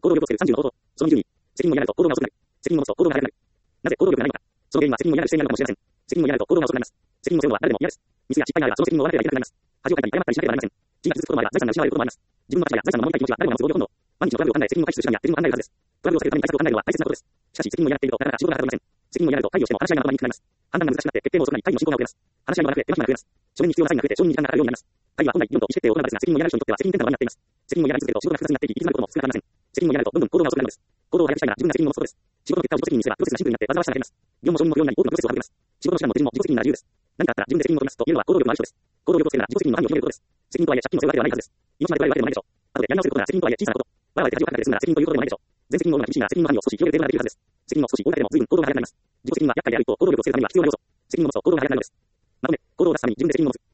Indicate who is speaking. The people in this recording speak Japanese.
Speaker 1: 行動を予防する30の方法。その20に、責任をやらないと行動が遅くなる。責任を持つと行動が早くなる。なぜ行動力がないのか。その原因は責任をやらない姿勢にあるかもしれません。責任をやらないと行動が遅くなります。責任を負うのは誰でも嫌です。ミスや失敗があればその責任を負わなければいけなくなります。恥をかいたり誤ったりしなければなりません。地位が続くこともあれば財産が失われることもあります。自分の価値や財産の守りたい気持ちは誰もが持つ合理本能。毎日のトラブルを考え責任を回避する時間にや責任を考えるはずです。トラブルを避けるために対策を考えるのは大切なことです。しかし責任をやらなくているとなかなか仕事がはかどりません。責任をやらないと会議をしても話し合いがまとまりにくくなります。判断が難しくなって決定も遅くなり会議の進行が遅れます。話し合いもなくて手間暇が増えます。書面に必要なサインが増えて承認に時間がかかるようになります。会議は本来議論と意思決定を行うのですが、責任をやらない人にとっては責任転換の場になっています。責任をやらない続けると仕事が複雑になっていき、行き詰まることも少なくありません。責任をやらないとどんどん行動が遅くなるのです。行動を早くしたいなら自分が責任を持つことです。仕事の結果を自己責任にすればプロセスがシンプルになって煩わしさが減ります。業務も承認も不要になり多くのプロセスを省けます。仕事の手段も手順も自己責任なら自由です。何かあったら自分で責任を取りますと言えるのは行動力のある人です。行動力をつけるなら自己責任の範囲を広げることです。責任とはいえ借金を背負うわけではないはずです。命まで取られるわけでもないでしょう。後でやり直せることなら責任とはいえ小さなこと。わらわれて恥をかかれて済むなら責任ということでもないでしょう。全責任を負うのが厳しいなら責任の範囲を少し広げることができるはずです。責任を少し大掛けでも随分行動が早くなります。自己責任は厄介である一方、行動力をつけるためには必要な要素。責任を持つと行動が早くなるのです。まとめ、行動を出すために自分で責任を持つ。